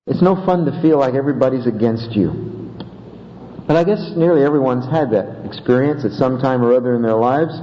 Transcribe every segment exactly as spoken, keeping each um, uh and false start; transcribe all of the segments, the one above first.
It's no fun to feel like everybody's against you. But I guess nearly everyone's had that experience at some time or other in their lives.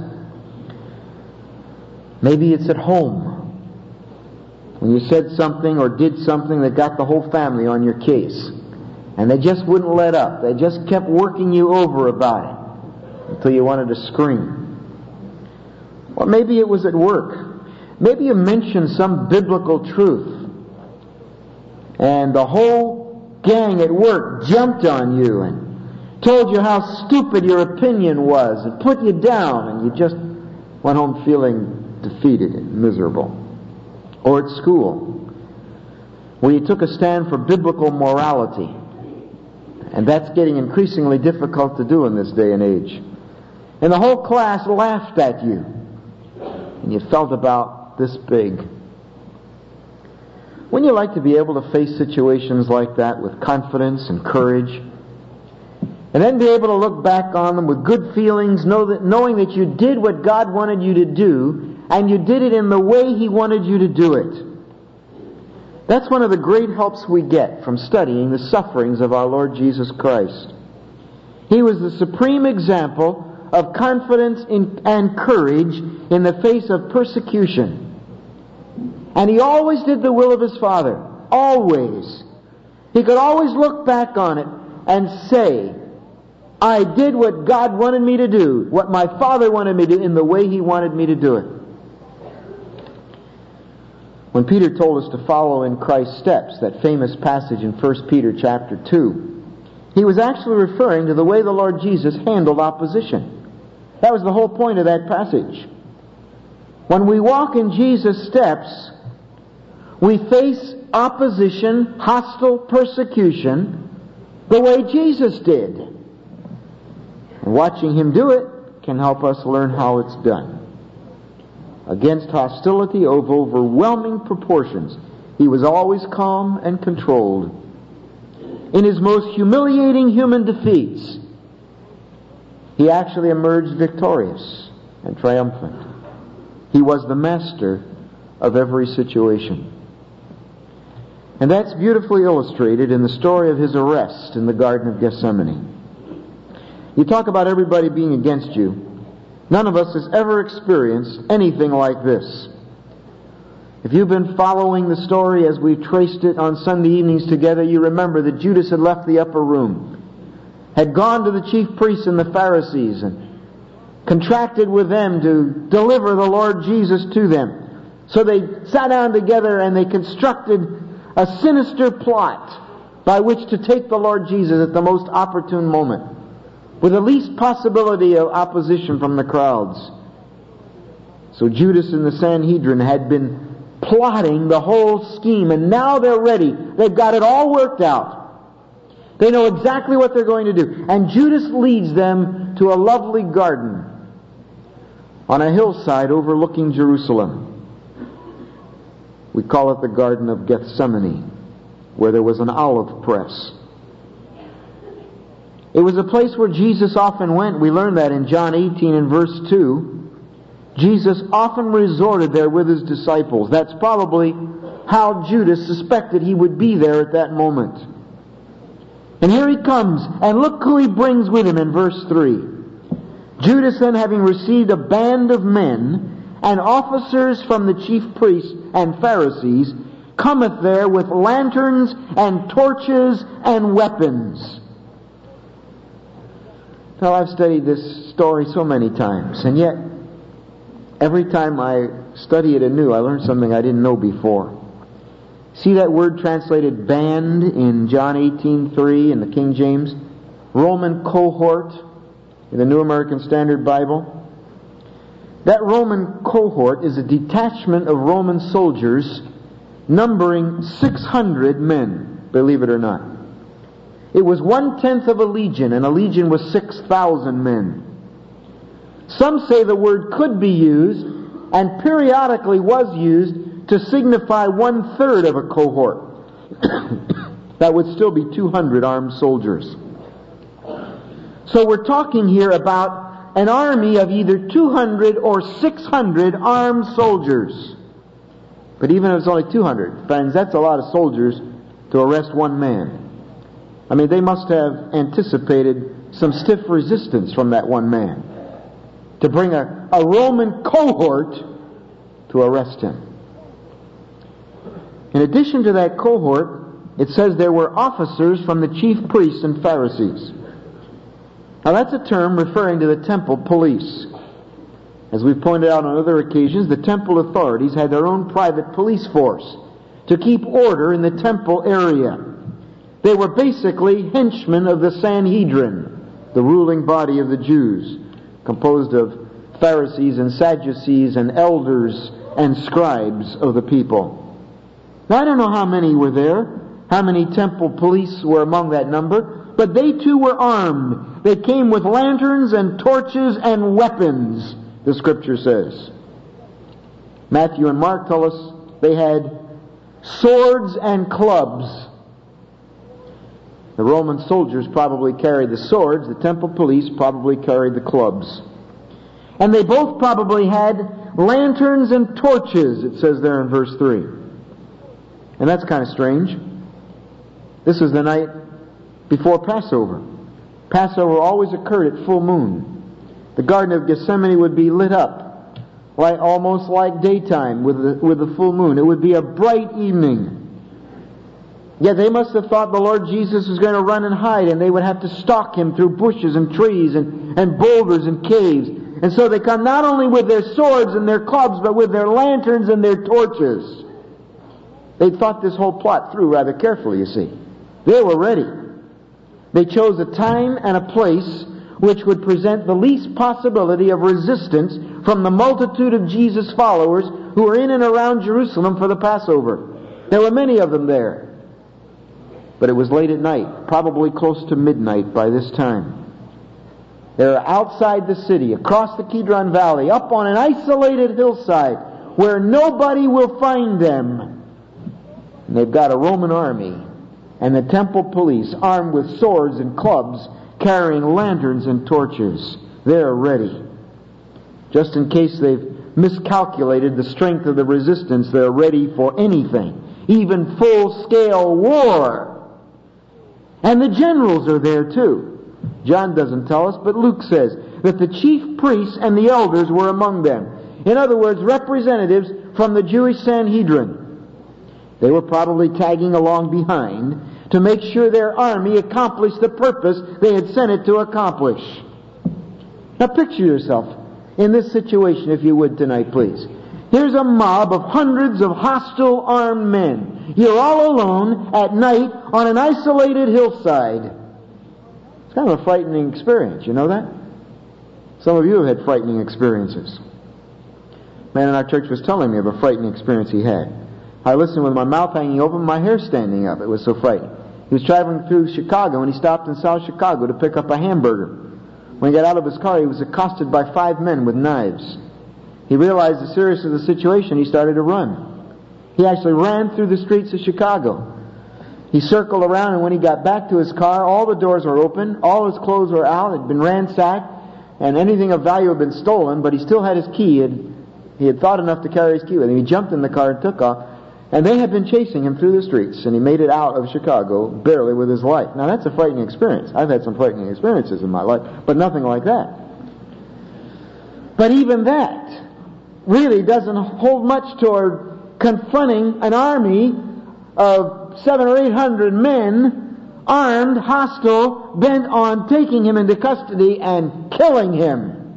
Maybe it's at home, when you said something or did something that got the whole family on your case. And they just wouldn't let up. They just kept working you over about it until you wanted to scream. Or maybe it was at work. Maybe you mentioned some biblical truth, and the whole gang at work jumped on you and told you how stupid your opinion was and put you down, and you just went home feeling defeated and miserable. Or at school, where you took a stand for biblical morality, and that's getting increasingly difficult to do in this day and age. And the whole class laughed at you, and you felt about this big. Wouldn't you like to be able to face situations like that with confidence and courage, and then be able to look back on them with good feelings, know that, knowing that you did what God wanted you to do, and you did it in the way He wanted you to do it? That's one of the great helps we get from studying the sufferings of our Lord Jesus Christ. He was the supreme example of confidence in, and courage in the face of persecution. And He always did the will of His Father. Always. He could always look back on it and say, I did what God wanted me to do, what my Father wanted me to do, in the way He wanted me to do it. When Peter told us to follow in Christ's steps, that famous passage in First Peter chapter two, he was actually referring to the way the Lord Jesus handled opposition. That was the whole point of that passage. When we walk in Jesus' steps, we face opposition, hostile persecution, the way Jesus did. And watching Him do it can help us learn how it's done. Against hostility of overwhelming proportions, He was always calm and controlled. In His most humiliating human defeats, He actually emerged victorious and triumphant. He was the master of every situation. And that's beautifully illustrated in the story of His arrest in the Garden of Gethsemane. You talk about everybody being against you. None of us has ever experienced anything like this. If you've been following the story as we traced it on Sunday evenings together, you remember that Judas had left the upper room, had gone to the chief priests and the Pharisees, and contracted with them to deliver the Lord Jesus to them. So they sat down together and they constructed a sinister plot by which to take the Lord Jesus at the most opportune moment, with the least possibility of opposition from the crowds. So Judas and the Sanhedrin had been plotting the whole scheme, and now they're ready. They've got it all worked out. They know exactly what they're going to do. And Judas leads them to a lovely garden on a hillside overlooking Jerusalem. We call it the Garden of Gethsemane, where there was an olive press. It was a place where Jesus often went. We learn that in John eighteen and verse two. Jesus often resorted there with His disciples. That's probably how Judas suspected He would be there at that moment. And here He comes, and look who He brings with Him in verse three. Judas then, having received a band of men and officers from the chief priests and Pharisees, cometh there with lanterns and torches and weapons. Well, I've studied this story so many times, and yet every time I study it anew, I learn something I didn't know before. See that word translated band in John eighteen three in the King James? Roman cohort in the New American Standard Bible. That Roman cohort is a detachment of Roman soldiers numbering six hundred men, believe it or not. It was one-tenth of a legion, and a legion was six thousand men. Some say the word could be used, and periodically was used, to signify one-third of a cohort. That would still be two hundred armed soldiers. So we're talking here about an army of either two hundred or six hundred armed soldiers. But even if it's only two hundred, friends, that's a lot of soldiers to arrest one man. I mean, they must have anticipated some stiff resistance from that one man to bring a, a Roman cohort to arrest him. In addition to that cohort, it says there were officers from the chief priests and Pharisees. Now that's a term referring to the temple police. As we've pointed out on other occasions, the temple authorities had their own private police force to keep order in the temple area. They were basically henchmen of the Sanhedrin, the ruling body of the Jews, composed of Pharisees and Sadducees and elders and scribes of the people. Now, I don't know how many were there, how many temple police were among that number, but they too were armed. They came with lanterns and torches and weapons, the Scripture says. Matthew and Mark tell us they had swords and clubs. The Roman soldiers probably carried the swords, the temple police probably carried the clubs. And they both probably had lanterns and torches, it says there in verse three. And that's kind of strange. This is the night before Passover. Passover always occurred at full moon. The Garden of Gethsemane would be lit up, like almost like daytime with the, with the full moon. It would be a bright evening. Yet they must have thought the Lord Jesus was going to run and hide, and they would have to stalk him through bushes and trees and, and boulders and caves. And so they come not only with their swords and their clubs, but with their lanterns and their torches. They thought this whole plot through rather carefully, you see. They were ready. They chose a time and a place which would present the least possibility of resistance from the multitude of Jesus' followers who were in and around Jerusalem for the Passover. There were many of them there. But it was late at night, probably close to midnight by this time. They were outside the city, across the Kidron Valley, up on an isolated hillside where nobody will find them. And they've got a Roman army and the temple police armed with swords and clubs, carrying lanterns and torches. They're ready. Just in case they've miscalculated the strength of the resistance, they're ready for anything, even full-scale war. And the generals are there too. John doesn't tell us, but Luke says that the chief priests and the elders were among them. In other words, representatives from the Jewish Sanhedrin. They were probably tagging along behind to make sure their army accomplished the purpose they had sent it to accomplish. Now picture yourself in this situation, if you would, tonight, please. Here's a mob of hundreds of hostile armed men. You're all alone at night on an isolated hillside. It's kind of a frightening experience, you know that? Some of you have had frightening experiences. A man in our church was telling me of a frightening experience he had. I listened with my mouth hanging open, my hair standing up. It was so frightening. He was traveling through Chicago, and he stopped in South Chicago to pick up a hamburger. When he got out of his car, he was accosted by five men with knives. He realized the seriousness of the situation. He started to run. He actually ran through the streets of Chicago. He circled around, and when he got back to his car, all the doors were open, all his clothes were out, had been ransacked, and anything of value had been stolen, but he still had his key. He had, he had thought enough to carry his key with him. He jumped in the car and took off, and they had been chasing him through the streets, and he made it out of Chicago barely with his life. Now that's a frightening experience. I've had some frightening experiences in my life, but nothing like that. But even that really doesn't hold much toward confronting an army of seven or eight hundred men, armed, hostile, bent on taking him into custody and killing him.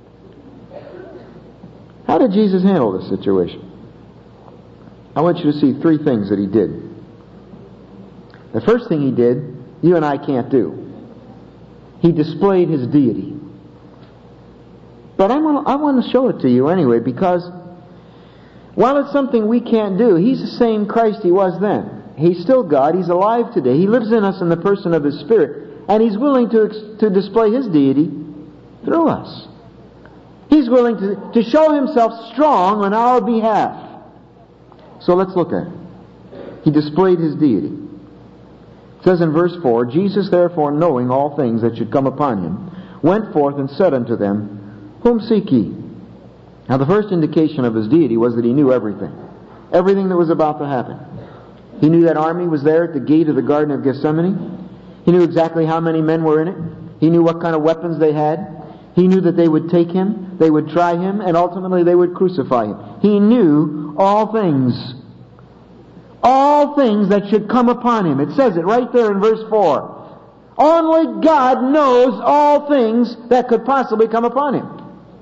How did Jesus handle this situation? I want you to see three things that he did. The first thing he did, you and I can't do. He displayed his deity. But I want, I want to show it to you anyway, because while it's something we can't do, he's the same Christ he was then. He's still God. He's alive today. He lives in us in the person of his Spirit, and he's willing to, to display his deity through us. He's willing to, to show himself strong on our behalf. So let's look at it. He displayed his deity. It says in verse four, Jesus therefore, knowing all things that should come upon him, went forth and said unto them, Whom seek ye? Now the first indication of his deity was that he knew everything. Everything that was about to happen. He knew that army was there at the gate of the Garden of Gethsemane. He knew exactly how many men were in it. He knew what kind of weapons they had. He knew that they would take him, they would try him, and ultimately they would crucify him. He knew all things. All things that should come upon him. It says it right there in verse four. Only God knows all things that could possibly come upon him.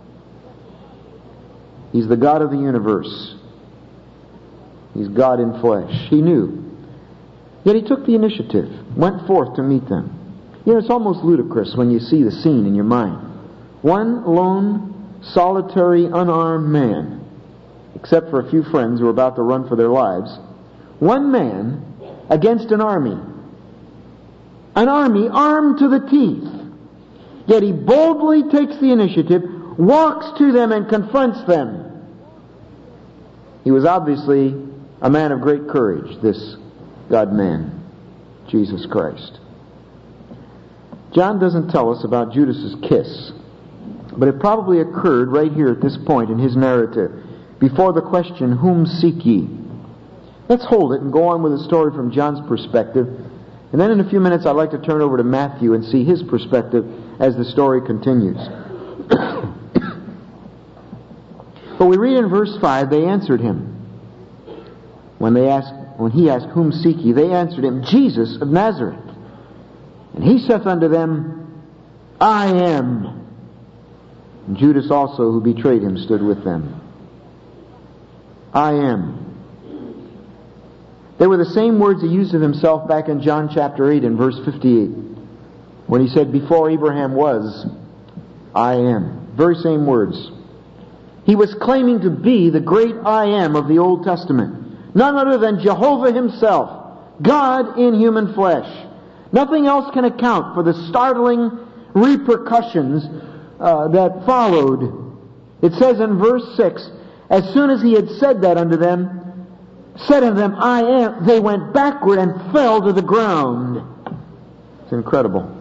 He's the God of the universe. He's God in flesh. He knew. Yet he took the initiative, went forth to meet them. You know, it's almost ludicrous when you see the scene in your mind. One lone, solitary, unarmed man, except for a few friends who are about to run for their lives, one man against an army. An army armed to the teeth. Yet he boldly takes the initiative, walks to them and confronts them. He was obviously a man of great courage, this God-man, Jesus Christ. John doesn't tell us about Judas's kiss, but it probably occurred right here at this point in his narrative, before the question, whom seek ye? Let's hold it and go on with the story from John's perspective, and then in a few minutes I'd like to turn over to Matthew and see his perspective as the story continues. But we read in verse five, they answered him. When they asked, when he asked, whom seek ye? They answered him, Jesus of Nazareth. And he saith unto them, I am. And Judas also, who betrayed him, stood with them. I am. They were the same words he used of himself back in John chapter eight and verse fifty-eight, when he said, before Abraham was, I am. Very same words. He was claiming to be the great I am of the Old Testament. None other than Jehovah himself, God in human flesh. Nothing else can account for the startling repercussions uh, that followed. It says in verse six, as soon as he had said that unto them, said unto them, I am, they went backward and fell to the ground. It's incredible.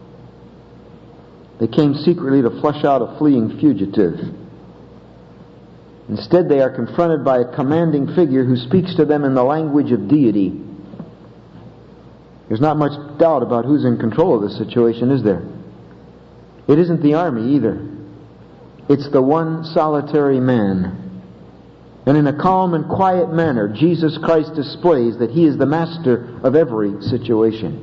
They came secretly to flush out a fleeing fugitive. Instead, they are confronted by a commanding figure who speaks to them in the language of deity. There's not much doubt about who's in control of this situation, is there? It isn't the army either. It's the one solitary man. And in a calm and quiet manner, Jesus Christ displays that he is the master of every situation.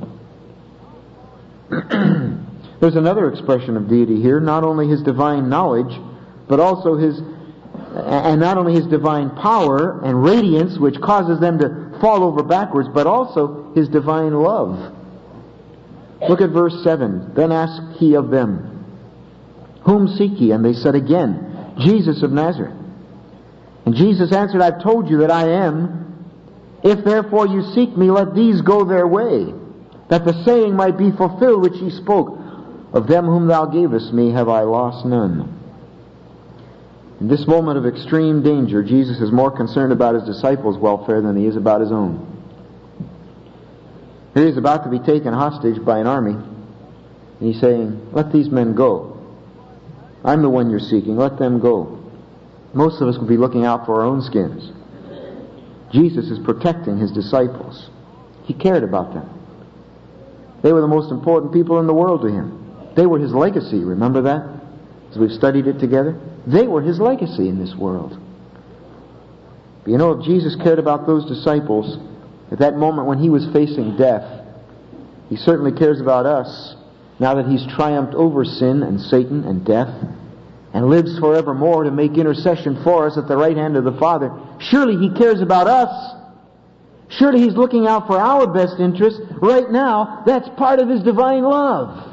There's another expression of deity here, not only his divine knowledge, but also his and not only his divine power and radiance, which causes them to fall over backwards, but also his divine love. Look at verse seven. Then asked he of them, whom seek ye? And they said again, Jesus of Nazareth. And Jesus answered, I've told you that I am. If therefore you seek me, let these go their way, that the saying might be fulfilled which he spoke, of them whom thou gavest me have I lost none. In this moment of extreme danger, Jesus is more concerned about his disciples' welfare than he is about his own. Here he is about to be taken hostage by an army, and he's saying, let these men go. I'm the one you're seeking, let them go. Most of us would be looking out for our own skins. Jesus is protecting his disciples. He cared about them. They were the most important people in the world to him. They were his legacy, remember that? As we've studied it together. They were his legacy in this world. But you know, if Jesus cared about those disciples at that moment when he was facing death, he certainly cares about us now that he's triumphed over sin and Satan and death and lives forevermore to make intercession for us at the right hand of the Father. Surely he cares about us. Surely he's looking out for our best interest right now. That's part of his divine love.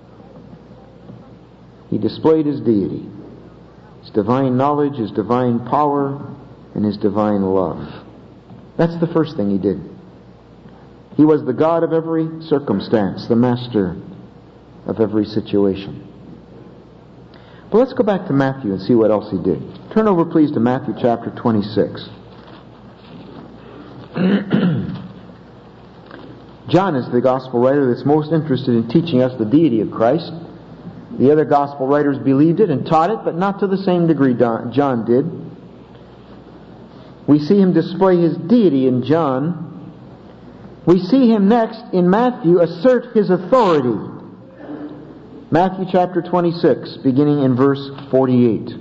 He displayed his deity, his divine knowledge, his divine power, and his divine love. That's the first thing he did. He was the God of every circumstance, the master of every situation. But let's go back to Matthew and see what else he did. Turn over, please, to Matthew chapter twenty-six. John is the gospel writer that's most interested in teaching us the deity of Christ. The other gospel writers believed it and taught it, but not to the same degree John did. We see him display his deity in John We see him next in Matthew assert his authority. Matthew chapter twenty-six, beginning in verse forty-eight.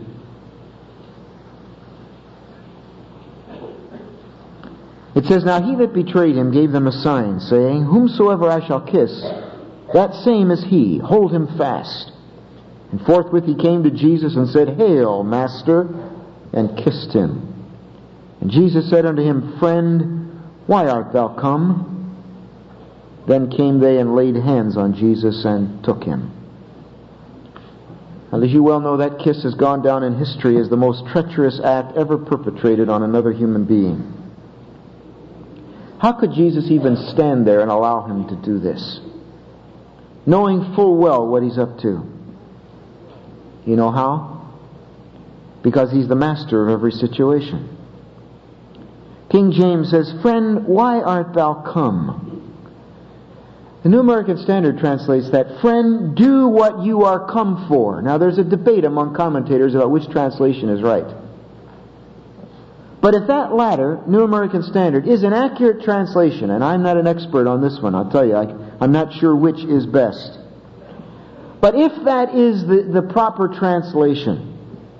It says, Now he that betrayed him gave them a sign, saying, Whomsoever I shall kiss, that same is he. Hold him fast. And forthwith he came to Jesus and said, Hail, Master, and kissed him. And Jesus said unto him, Friend, why art thou come? Then came they and laid hands on Jesus and took him. And as you well know, that kiss has gone down in history as the most treacherous act ever perpetrated on another human being. How could Jesus even stand there and allow him to do this, knowing full well what he's up to? You know how? Because he's the master of every situation. King James says, Friend, why art thou come? The New American Standard translates that, Friend, do what you are come for. Now there's a debate among commentators about which translation is right. But if that latter, New American Standard, is an accurate translation, and I'm not an expert on this one, I'll tell you, I, I'm not sure which is best. But if that is the, the proper translation,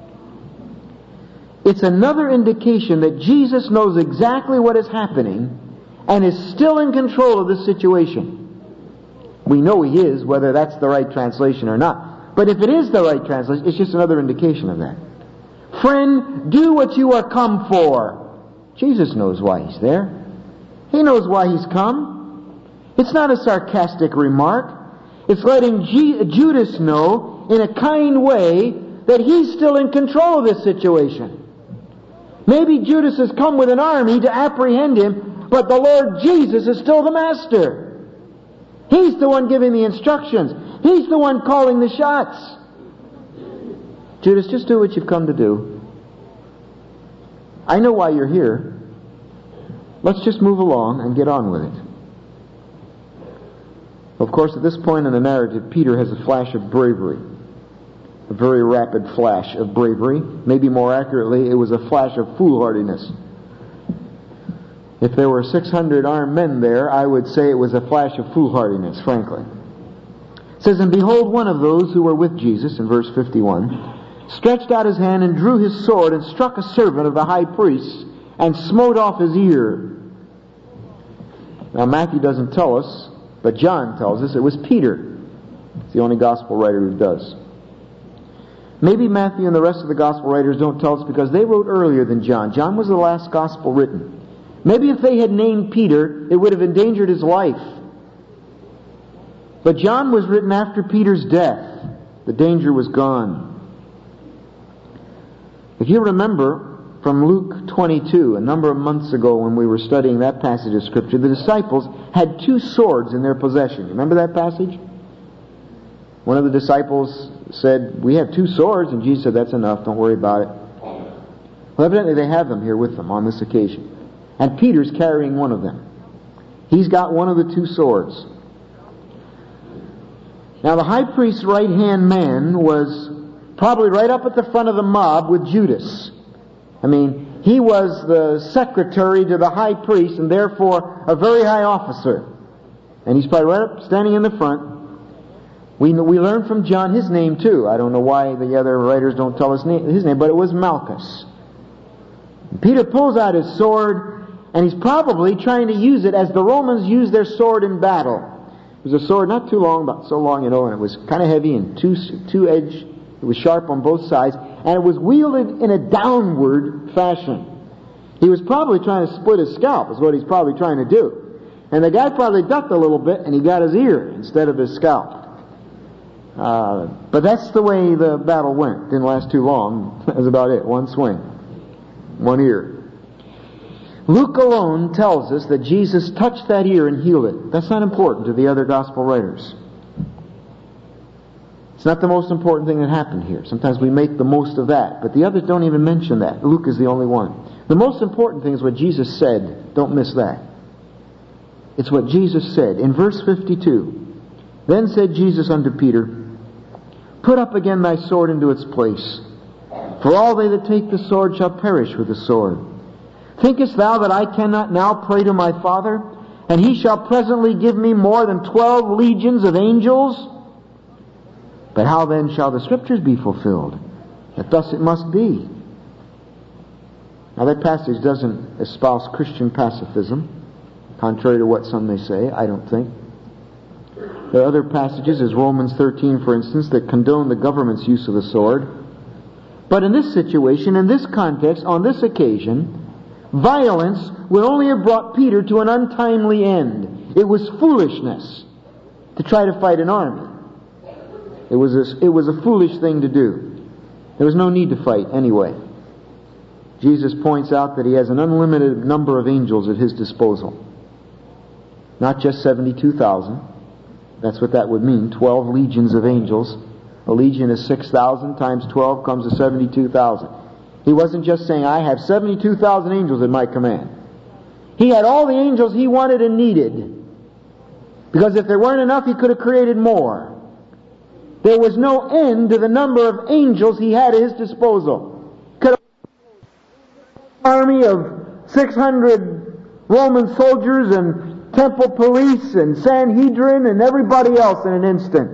it's another indication that Jesus knows exactly what is happening and is still in control of this situation. We know he is, whether that's the right translation or not. But if it is the right translation, it's just another indication of that. Friend, do what you are come for. Jesus knows why he's there. He knows why he's come. It's not a sarcastic remark. It's letting G- Judas know in a kind way that he's still in control of this situation. Maybe Judas has come with an army to apprehend him, but the Lord Jesus is still the master. He's the one giving the instructions. He's the one calling the shots. Judas, just do what you've come to do. I know why you're here. Let's just move along and get on with it. Of course, at this point in the narrative, Peter has a flash of bravery. A very rapid flash of bravery. Maybe more accurately, it was a flash of foolhardiness. If there were six hundred armed men there, I would say it was a flash of foolhardiness, frankly. It says, And behold, one of those who were with Jesus, in verse fifty-one, stretched out his hand and drew his sword and struck a servant of the high priest and smote off his ear. Now Matthew doesn't tell us, but John tells us it was Peter. It's the only gospel writer who does. Maybe Matthew and the rest of the gospel writers don't tell us because they wrote earlier than John. John was the last gospel written. Maybe if they had named Peter, it would have endangered his life. But John was written after Peter's death. The danger was gone. If you remember from Luke twenty-two, a number of months ago when we were studying that passage of Scripture, the disciples had two swords in their possession. Remember that passage? One of the disciples said, We have two swords, and Jesus said, That's enough, don't worry about it. Well, evidently they have them here with them on this occasion. And Peter's carrying one of them. He's got one of the two swords. Now the high priest's right-hand man was probably right up at the front of the mob with Judas. I mean, he was the secretary to the high priest and therefore a very high officer. And he's probably right up, standing in the front. We we learn from John his name too. I don't know why the other writers don't tell us his name, but it was Malchus. And Peter pulls out his sword, and he's probably trying to use it as the Romans used their sword in battle. It was a sword not too long, but so long, you know, and it was kind of heavy and two two edged. It was sharp on both sides, and it was wielded in a downward fashion. He was probably trying to split his scalp, is what he's probably trying to do. And the guy probably ducked a little bit, and he got his ear instead of his scalp. Uh, but that's the way the battle went. Didn't last too long. That was about it. One swing. One ear. Luke alone tells us that Jesus touched that ear and healed it. That's not important to the other gospel writers. It's not the most important thing that happened here. Sometimes we make the most of that, but the others don't even mention that. Luke is the only one. The most important thing is what Jesus said. Don't miss that. It's what Jesus said. In verse fifty-two, Then said Jesus unto Peter, Put up again thy sword into its place, for all they that take the sword shall perish with the sword. Thinkest thou that I cannot now pray to my Father, and he shall presently give me more than twelve legions of angels. But how then shall the Scriptures be fulfilled? That thus it must be. Now that passage doesn't espouse Christian pacifism, contrary to what some may say, I don't think. There are other passages, as Romans thirteen, for instance, that condone the government's use of the sword. But in this situation, in this context, on this occasion, violence would only have brought Peter to an untimely end. It was foolishness to try to fight an army. It was a, it was a foolish thing to do. There was no need to fight anyway. Jesus points out that he has an unlimited number of angels at his disposal. Not just seventy-two thousand. That's what that would mean. Twelve legions of angels. A legion is six thousand times twelve comes to seventy-two thousand. He wasn't just saying, I have seventy-two thousand angels at my command. He had all the angels he wanted and needed. Because if there weren't enough, he could have created more. There was no end to the number of angels he had at his disposal. Could have an army of six hundred Roman soldiers and temple police and Sanhedrin and everybody else in an instant.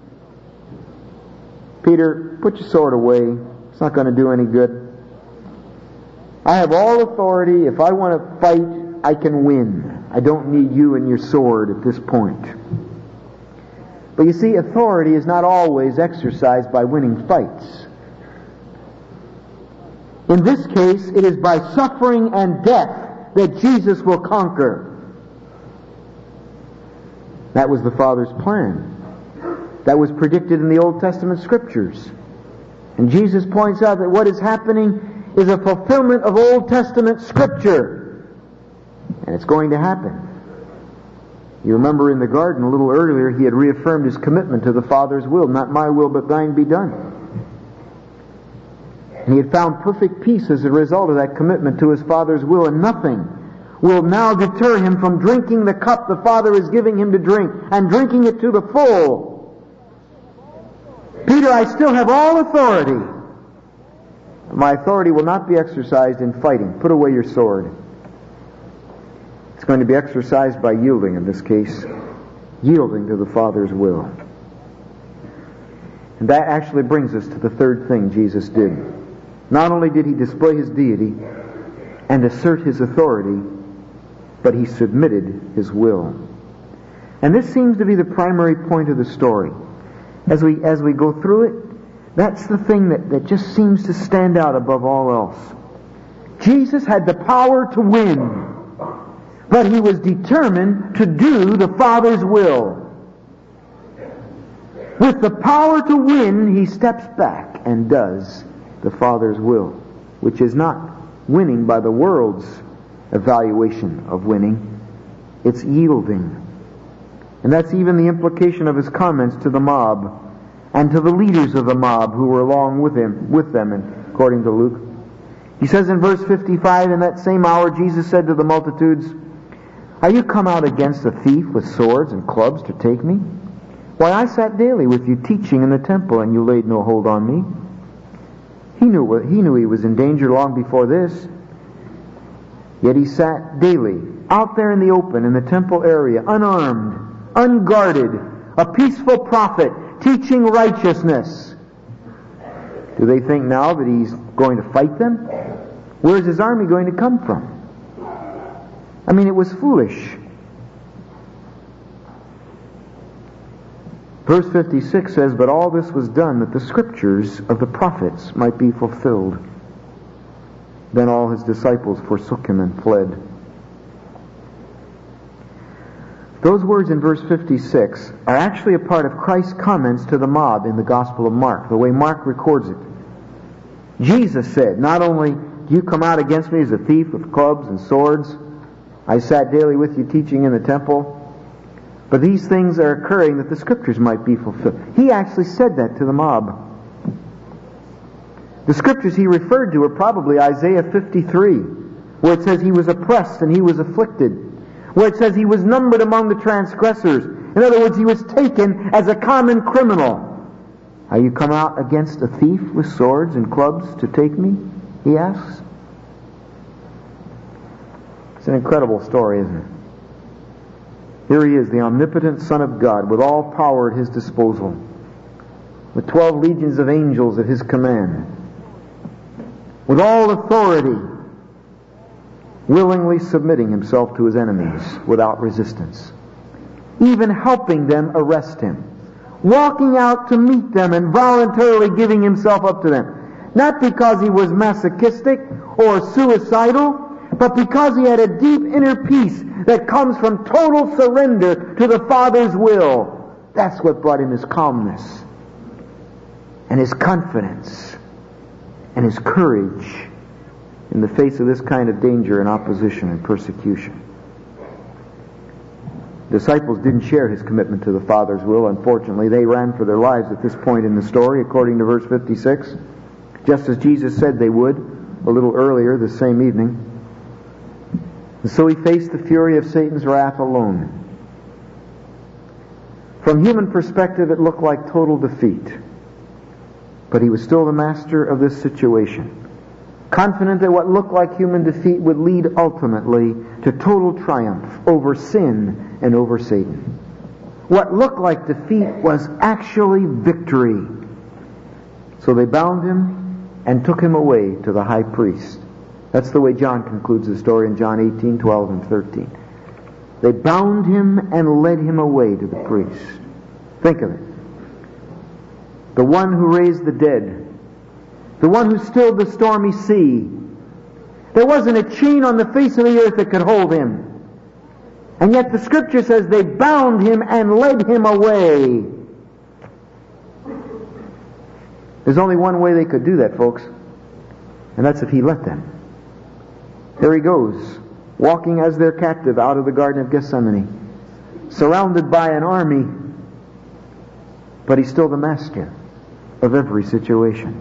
Peter, put your sword away. It's not going to do any good. I have all authority. If I want to fight, I can win. I don't need you and your sword at this point. But you see, authority is not always exercised by winning fights. In this case, it is by suffering and death that Jesus will conquer. That was the Father's plan. That was predicted in the Old Testament Scriptures. And Jesus points out that what is happening is a fulfillment of Old Testament Scripture. And it's going to happen. You remember in the garden a little earlier, he had reaffirmed his commitment to the Father's will. Not my will, but thine be done. And he had found perfect peace as a result of that commitment to his Father's will, and nothing will now deter him from drinking the cup the Father is giving him to drink, and drinking it to the full. Peter, I still have all authority. My authority will not be exercised in fighting. Put away your sword. It's going to be exercised by yielding in this case. Yielding to the Father's will. And that actually brings us to the third thing Jesus did. Not only did he display his deity and assert his authority, but he submitted his will. And this seems to be the primary point of the story. As we as we go through it, that's the thing that, that just seems to stand out above all else. Jesus had the power to win, but he was determined to do the Father's will. With the power to win, he steps back and does the Father's will, which is not winning by the world's evaluation of winning. It's yielding. And that's even the implication of his comments to the mob and to the leaders of the mob who were along with him, with them, according to Luke. He says in verse fifty-five, in that same hour Jesus said to the multitudes, Are you come out against a thief with swords and clubs to take me? Why, I sat daily with you teaching in the temple, and you laid no hold on me. He knew what, he knew he was in danger long before this. Yet he sat daily out there in the open, in the temple area, unarmed, unguarded, a peaceful prophet, teaching righteousness. Do they think now that he's going to fight them? Where's his army going to come from? I mean, it was foolish. Verse fifty-six says, But all this was done that the Scriptures of the prophets might be fulfilled. Then all his disciples forsook him and fled. Those words in verse fifty-six are actually a part of Christ's comments to the mob in the Gospel of Mark, the way Mark records it. Jesus said, Not only do you come out against me as a thief with clubs and swords, I sat daily with you teaching in the temple, but these things are occurring that the Scriptures might be fulfilled. He actually said that to the mob. The Scriptures he referred to are probably Isaiah fifty-three, where it says he was oppressed and he was afflicted, where it says he was numbered among the transgressors. In other words, he was taken as a common criminal. Are you come out against a thief with swords and clubs to take me? He asks. It's an incredible story, isn't it? Here he is, the omnipotent Son of God, with all power at his disposal, with twelve legions of angels at his command, with all authority, willingly submitting himself to his enemies without resistance, even helping them arrest him, walking out to meet them and voluntarily giving himself up to them. Not because he was masochistic or suicidal, but because he had a deep inner peace that comes from total surrender to the Father's will. That's what brought him his calmness and his confidence and his courage in the face of this kind of danger and opposition and persecution. The disciples didn't share his commitment to the Father's will. Unfortunately, they ran for their lives at this point in the story, according to verse fifty-six, just as Jesus said they would a little earlier the same evening. And so he faced the fury of Satan's wrath alone. From human perspective, it looked like total defeat. But he was still the master of this situation, confident that what looked like human defeat would lead ultimately to total triumph over sin and over Satan. What looked like defeat was actually victory. So they bound him and took him away to the high priest. That's the way John concludes the story in John eighteen, twelve, and thirteen. They bound him and led him away to the priest. Think of it. The one who raised the dead. The one who stilled the stormy sea. There wasn't a chain on the face of the earth that could hold him. And yet the Scripture says they bound him and led him away. There's only one way they could do that, folks. And that's if he let them. There he goes, walking as their captive out of the Garden of Gethsemane, surrounded by an army, but he's still the master of every situation.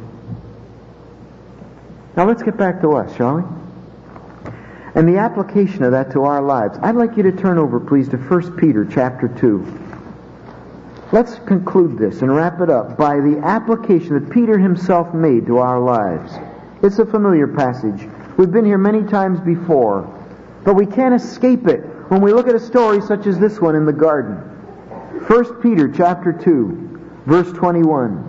Now let's get back to us, shall we? And the application of that to our lives. I'd like you to turn over, please, to First Peter chapter two. Let's conclude this and wrap it up by the application that Peter himself made to our lives. It's a familiar passage. We've been here many times before, but we can't escape it when we look at a story such as this one in the garden. First Peter chapter two, verse twenty-one.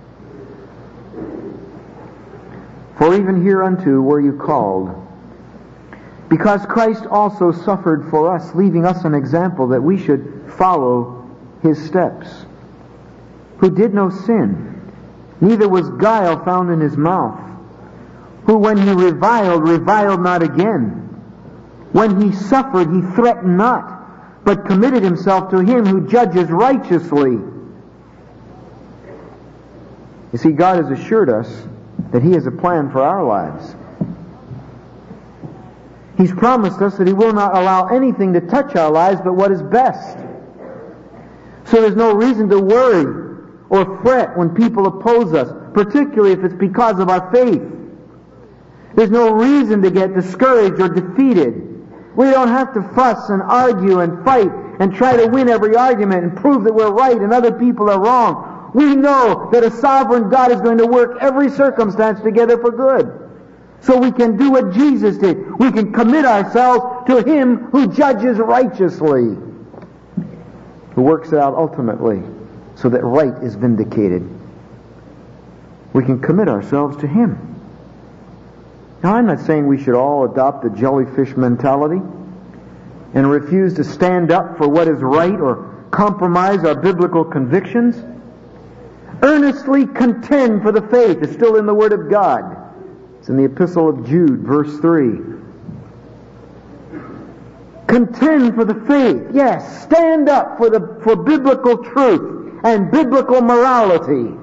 For even hereunto were you called, because Christ also suffered for us, leaving us an example that we should follow his steps, who did no sin, neither was guile found in his mouth, who when he reviled, reviled not again. When he suffered, he threatened not, but committed himself to him who judges righteously. You see, God has assured us that he has a plan for our lives. He's promised us that he will not allow anything to touch our lives but what is best. So there's no reason to worry or fret when people oppose us, particularly if it's because of our faith. There's no reason to get discouraged or defeated. We don't have to fuss and argue and fight and try to win every argument and prove that we're right and other people are wrong. We know that a sovereign God is going to work every circumstance together for good. So we can do what Jesus did. We can commit ourselves to him who judges righteously, who works it out ultimately so that right is vindicated. We can commit ourselves to him. Now, I'm not saying we should all adopt the jellyfish mentality and refuse to stand up for what is right or compromise our biblical convictions. Earnestly contend for the faith is still in the Word of God. It's in the Epistle of Jude, verse three. Contend for the faith. Yes, stand up for the for biblical truth and biblical morality.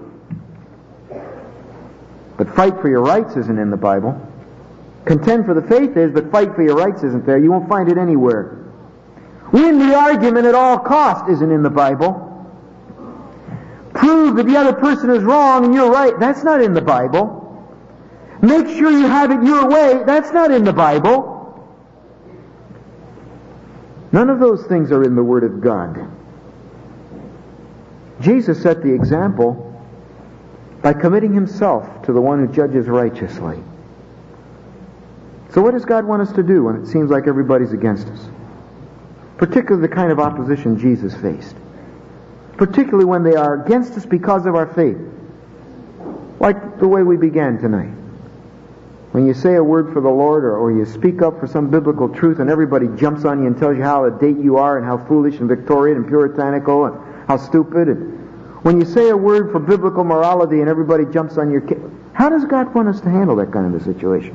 But fight for your rights isn't in the Bible. Contend for the faith is, but fight for your rights isn't there. You won't find it anywhere. Win the argument at all cost isn't in the Bible. Prove that the other person is wrong and you're right. That's not in the Bible. Make sure you have it your way. That's not in the Bible. None of those things are in the Word of God. Jesus set the example by committing himself to the one who judges righteously. So what does God want us to do when it seems like everybody's against us? particularly the kind of opposition Jesus faced. Particularly when they are against us because of our faith. Like the way we began tonight. When you say a word for the Lord, or, or you speak up for some biblical truth, and everybody jumps on you and tells you how out of date you are, and how foolish and Victorian and puritanical, and how stupid. And when you say a word for biblical morality and everybody jumps on your case, how does God want us to handle that kind of a situation?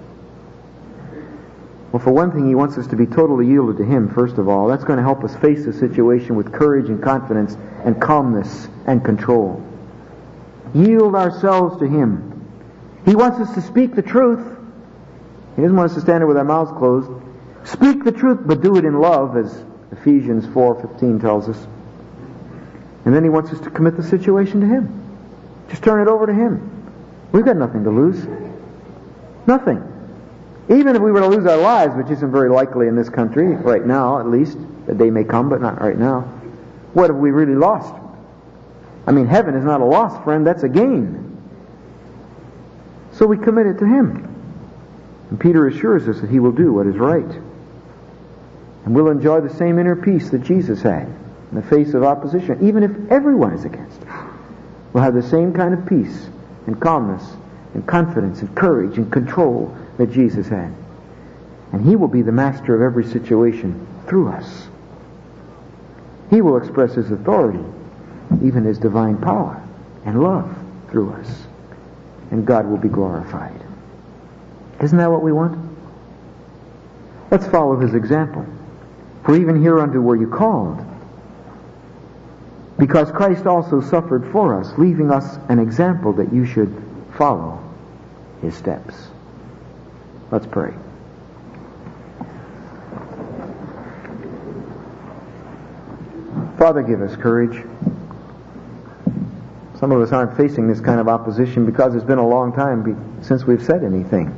Well, for one thing, He wants us to be totally yielded to Him, first of all. That's going to help us face the situation with courage and confidence and calmness and control. Yield ourselves to Him. He wants us to speak the truth. He doesn't want us to stand there with our mouths closed. Speak the truth, but do it in love, as Ephesians four fifteen tells us. And then He wants us to commit the situation to Him. Just turn it over to Him. We've got nothing to lose. Nothing. Even if we were to lose our lives, which isn't very likely in this country, right now at least, the day may come, but not right now, what have we really lost? I mean, heaven is not a loss, friend, that's a gain. So we commit it to Him. And Peter assures us that He will do what is right. And we'll enjoy the same inner peace that Jesus had in the face of opposition, even if everyone is against us. We'll have the same kind of peace and calmness and confidence and courage and control that Jesus had. And He will be the master of every situation through us. He will express His authority, even His divine power and love through us. And God will be glorified. Isn't that what we want? Let's follow His example. For even hereunto were you called, because Christ also suffered for us, leaving us an example that you should follow His steps. Let's pray. Father, give us courage. Some of us aren't facing this kind of opposition because it's been a long time be- since we've said anything.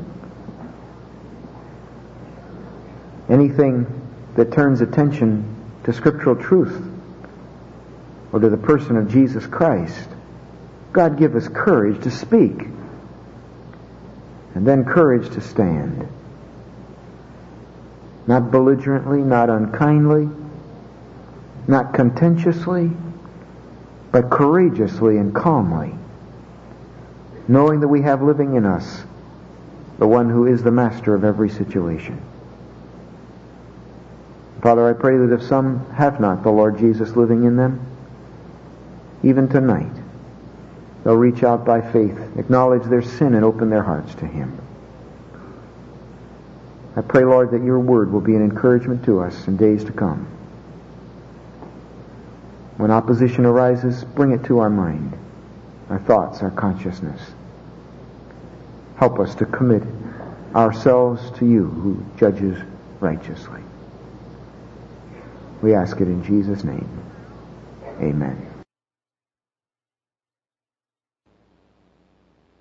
Anything that turns attention to scriptural truth or to the person of Jesus Christ. God, give us courage to speak, and then courage to stand. Not belligerently, not unkindly, not contentiously, but courageously and calmly, knowing that we have living in us the one who is the master of every situation. Father, I pray that if some have not the Lord Jesus living in them, even tonight, they'll reach out by faith, acknowledge their sin, and open their hearts to Him. I pray, Lord, that Your word will be an encouragement to us in days to come. When opposition arises, bring it to our mind, our thoughts, our consciousness. Help us to commit ourselves to You who judges righteously. We ask it in Jesus' name. Amen.